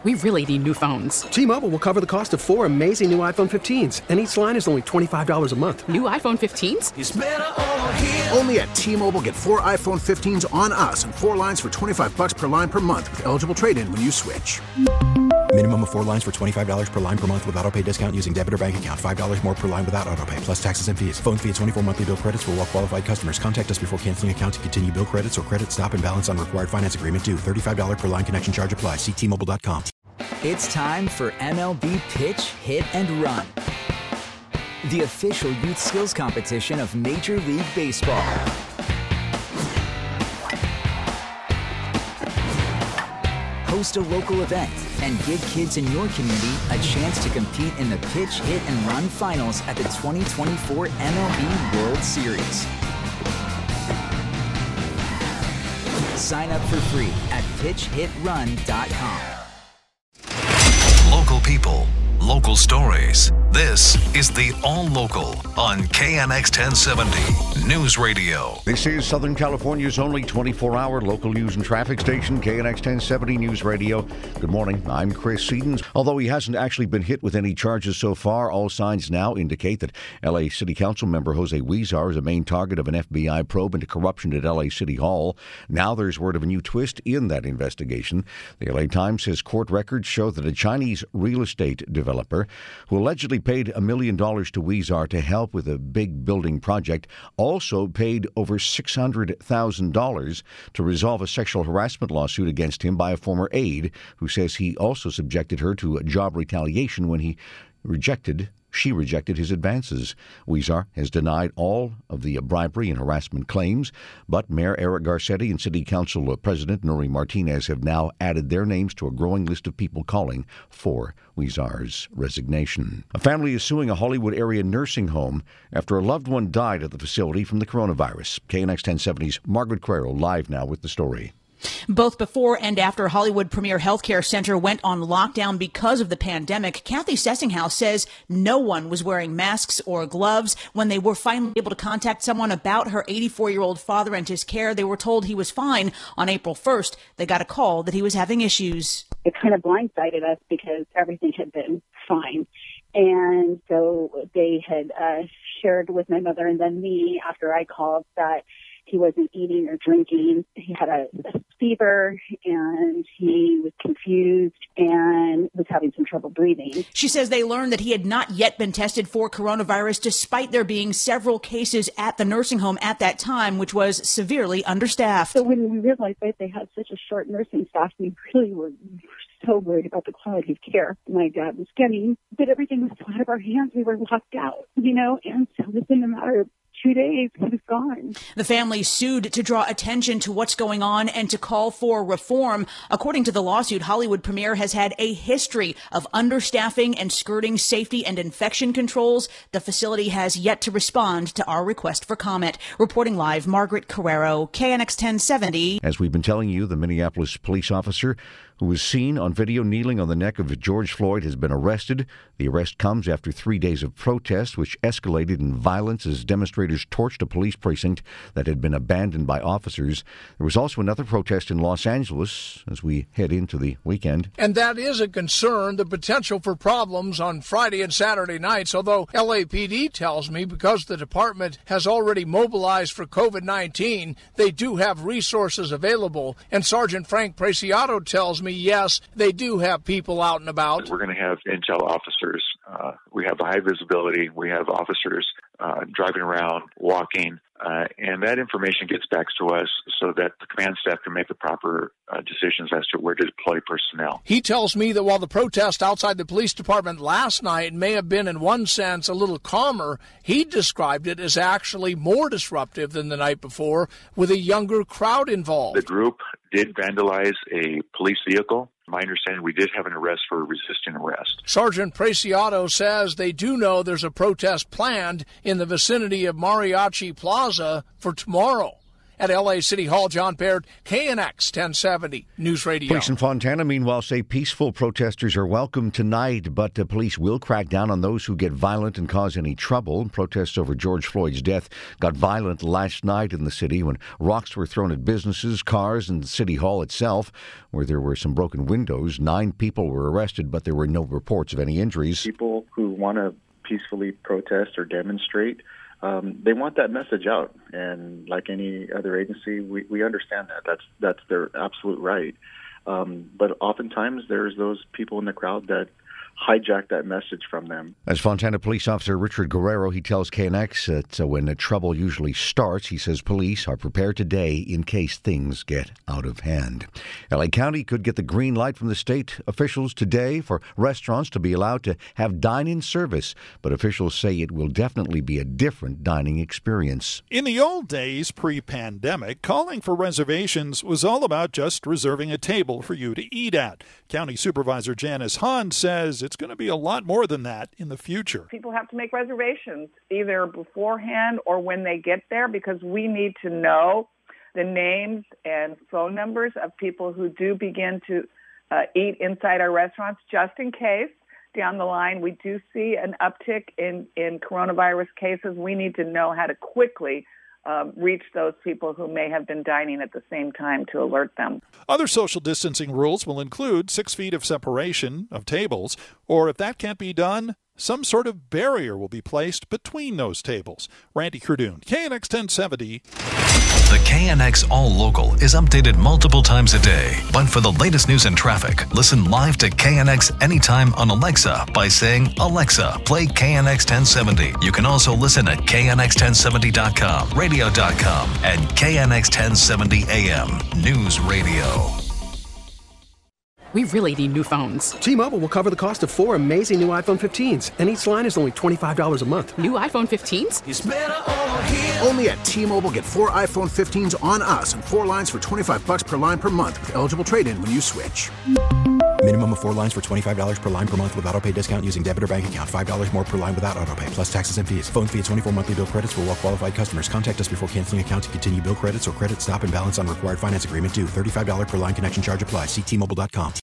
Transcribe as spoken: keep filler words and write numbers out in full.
We really need new phones. T-Mobile will cover the cost of four amazing new iPhone fifteens, and each line is only twenty-five dollars a month. New iPhone fifteens? It's better over here. Only at T-Mobile, get four iPhone fifteens on us and four lines for twenty-five dollars per line per month with eligible trade-in when you switch. Minimum of four lines for twenty-five dollars per line per month with autopay discount using debit or bank account. five dollars more per line without autopay, plus taxes and fees. Phone fee at twenty-four monthly bill credits for well-qualified customers. Contact us before canceling account to continue bill credits or credit stop and balance on required finance agreement due. thirty-five dollars per line connection charge applies. See T Mobile dot com. It's time for M L B Pitch, Hit, and Run, the official youth skills competition of Major League Baseball. Host a local event and give kids in your community a chance to compete in the Pitch, Hit, and Run finals at the twenty twenty-four M L B World Series. Sign up for free at pitch hit run dot com. Local people, local stories. This is the All Local on K N X ten seventy News Radio. This is Southern California's only twenty-four hour local news and traffic station, K N X ten seventy News Radio. Good morning, I'm Chris Sedens. Although he hasn't actually been hit with any charges so far, all signs now indicate that L A City Council member Jose Huizar is a main target of an F B I probe into corruption at L A City Hall. Now there's word of a new twist in that investigation. The L A Times says court records show that a Chinese real estate developer who allegedly paid a million dollars to Huizar to help with a big building project also paid over six hundred thousand dollars to resolve a sexual harassment lawsuit against him by a former aide who says he also subjected her to a job retaliation when he rejected She rejected his advances. Huizar has denied all of the bribery and harassment claims, but Mayor Eric Garcetti and City Council President Nury Martinez have now added their names to a growing list of people calling for Huizar's resignation. A family is suing a Hollywood area nursing home after a loved one died at the facility from the coronavirus. K N X ten seventy's Margaret Quero live now with the story. Both before and after Hollywood Premier Healthcare Center went on lockdown because of the pandemic, Kathy Sessinghouse says no one was wearing masks or gloves. When they were finally able to contact someone about her eighty-four-year-old father and his care, they were told he was fine. On April first, they got a call that he was having issues. It kind of blindsided us because everything had been fine. And so they had uh, shared with my mother and then me after I called that he wasn't eating or drinking. He had a, a fever, and he was confused and was having some trouble breathing. She says they learned that he had not yet been tested for coronavirus, despite there being several cases at the nursing home at that time, which was severely understaffed. So when we realized that they had such a short nursing staff, we really were so worried about the quality of care my dad was getting. But everything was so out of our hands. We were locked out, you know, and so within a matter of two days, he was gone. The family sued to draw attention to what's going on and to call for reform. According to the lawsuit, Hollywood Premier has had a history of understaffing and skirting safety and infection controls. The facility has yet to respond to our request for comment. Reporting live, Margaret Carrero, K N X ten seventy. As we've been telling you, the Minneapolis police officer who was seen on video kneeling on the neck of George Floyd has been arrested. The arrest comes after three days of protest, which escalated in violence as demonstrators torched a police precinct that had been abandoned by officers. There was also another protest in Los Angeles as we head into the weekend. And that is a concern, the potential for problems on Friday and Saturday nights, although L A P D tells me because the department has already mobilized for COVID nineteen, they do have resources available. And Sergeant Frank Preciado tells me, yes, they do have people out and about. We're going to have intel officers. Uh, we have high visibility. We have officers uh, driving around, walking, uh, and that information gets back to us so that the command staff can make the proper uh, decisions as to where to deploy personnel. He tells me that while the protest outside the police department last night may have been in one sense a little calmer, he described it as actually more disruptive than the night before, with a younger crowd involved. The group did vandalize a police vehicle. My understanding, we did have an arrest for resisting arrest. Sergeant Preciado says they do know there's a protest planned in the vicinity of Mariachi Plaza for tomorrow. at L A City Hall. John Baird, K N X ten seventy News Radio. Police in Fontana, meanwhile, say peaceful protesters are welcome tonight, but the police will crack down on those who get violent and cause any trouble. Protests over George Floyd's death got violent last night in the city when rocks were thrown at businesses, cars, and City Hall itself, where there were some broken windows. Nine people were arrested, but there were no reports of any injuries. People who want to peacefully protest or demonstrate, um, they want that message out. And like any other agency, we, we understand that. That's that's their absolute right. Um, but oftentimes there's those people in the crowd that hijack that message from them. As Fontana Police Officer Richard Guerrero, he tells K N X that uh, when the trouble usually starts, he says police are prepared today in case things get out of hand. L A County could get the green light from the state officials today for restaurants to be allowed to have dine-in service, but officials say it will definitely be a different dining experience. In the old days, pre-pandemic, calling for reservations was all about just reserving a table for you to eat at. County Supervisor Janice Hahn says it's going to be a lot more than that in the future. People have to make reservations either beforehand or when they get there, because we need to know the names and phone numbers of people who do begin to uh, eat inside our restaurants, just in case down the line we do see an uptick in, in coronavirus cases. We need to know how to quickly Um, reach those people who may have been dining at the same time to alert them. Other social distancing rules will include six feet of separation of tables, or if that can't be done, some sort of barrier will be placed between those tables. Randy Cardoon, K N X ten seventy. The K N X All Local is updated multiple times a day. But for the latest news and traffic, listen live to K N X anytime on Alexa by saying, Alexa, play K N X ten seventy. You can also listen at K N X ten seventy dot com, radio dot com, and K N X ten seventy A M News Radio. We really need new phones. T-Mobile will cover the cost of four amazing new iPhone fifteens, and each line is only twenty-five dollars a month. New iPhone fifteens? It's better over here. Only at T-Mobile, get four iPhone fifteens on us and four lines for twenty-five bucks per line per month with eligible trade-in when you switch. Minimum of four lines for twenty-five dollars per line per month with autopay discount using debit or bank account. five dollars more per line without autopay, plus taxes and fees. Phone fee at twenty-four monthly bill credits for well-qualified customers. Contact us before canceling account to continue bill credits or credit stop and balance on required finance agreement due. thirty-five dollars per line connection charge applies. See T Mobile dot com.